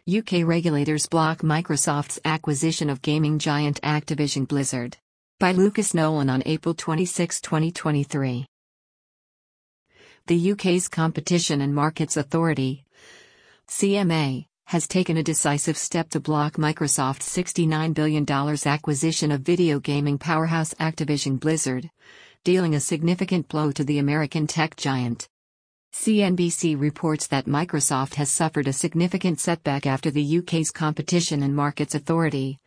UK regulators block Microsoft's acquisition of gaming giant Activision Blizzard. By Lucas Nolan on April 26, 2023. The UK's Competition and Markets Authority, CMA, has taken a decisive step to block Microsoft's $69 billion acquisition of video gaming powerhouse Activision Blizzard, dealing a significant blow to the American tech giant. CNBC reports that Microsoft has suffered a significant setback after the UK's Competition and Markets Authority,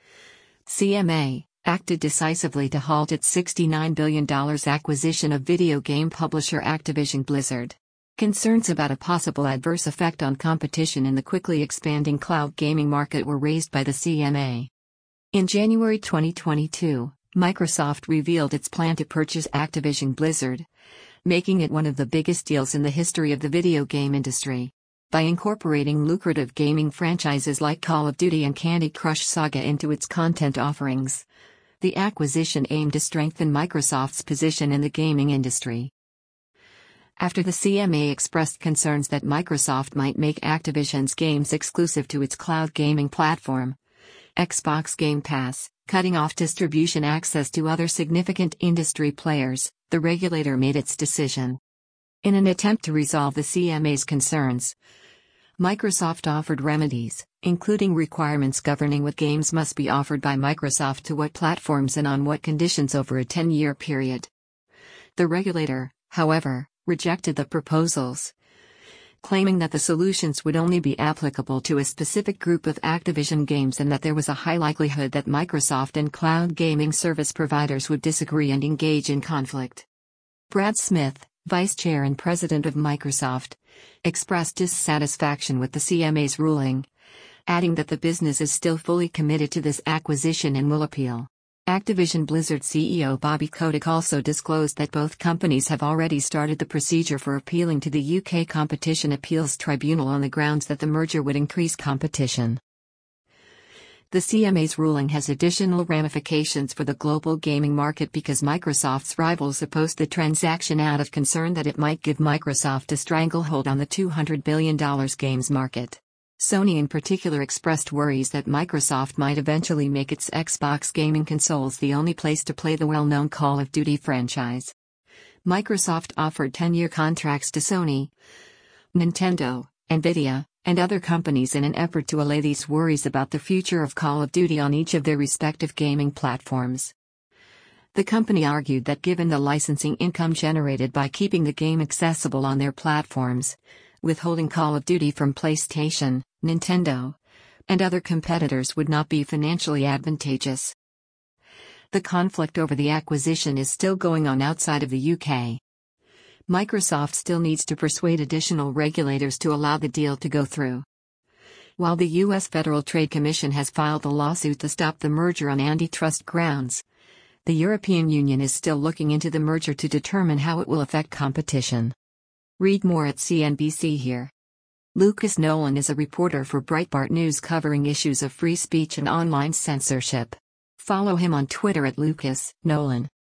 CMA, acted decisively to halt its $69 billion acquisition of video game publisher Activision Blizzard. Concerns about a possible adverse effect on competition in the quickly expanding cloud gaming market were raised by the CMA. In January 2022, Microsoft revealed its plan to purchase Activision Blizzard, making it one of the biggest deals in the history of the video game industry. By incorporating lucrative gaming franchises like Call of Duty and Candy Crush Saga into its content offerings, the acquisition aimed to strengthen Microsoft's position in the gaming industry. After the CMA expressed concerns that Microsoft might make Activision's games exclusive to its cloud gaming platform, Xbox Game Pass, cutting off distribution access to other significant industry players, the regulator made its decision. In an attempt to resolve the CMA's concerns, Microsoft offered remedies, including requirements governing what games must be offered by Microsoft to what platforms and on what conditions over a 10-year period. The regulator, however, rejected the proposals, claiming that the solutions would only be applicable to a specific group of Activision games and that there was a high likelihood that Microsoft and cloud gaming service providers would disagree and engage in conflict. Brad Smith, vice chair and president of Microsoft, expressed dissatisfaction with the CMA's ruling, adding that the business is still fully committed to this acquisition and will appeal. Activision Blizzard CEO Bobby Kotick also disclosed that both companies have already started the procedure for appealing to the UK Competition Appeals Tribunal on the grounds that the merger would increase competition. The CMA's ruling has additional ramifications for the global gaming market because Microsoft's rivals opposed the transaction out of concern that it might give Microsoft a stranglehold on the $200 billion games market. Sony in particular expressed worries that Microsoft might eventually make its Xbox gaming consoles the only place to play the well-known Call of Duty franchise. Microsoft offered 10-year contracts to Sony, Nintendo, Nvidia, and other companies in an effort to allay these worries about the future of Call of Duty on each of their respective gaming platforms. The company argued that given the licensing income generated by keeping the game accessible on their platforms, withholding Call of Duty from PlayStation, Nintendo, and other competitors would not be financially advantageous. The conflict over the acquisition is still going on outside of the UK. Microsoft still needs to persuade additional regulators to allow the deal to go through. While the U.S. Federal Trade Commission has filed a lawsuit to stop the merger on antitrust grounds, the European Union is still looking into the merger to determine how it will affect competition. Read more at CNBC here. Lucas Nolan is a reporter for Breitbart News covering issues of free speech and online censorship. Follow him on Twitter at Lucas Nolan.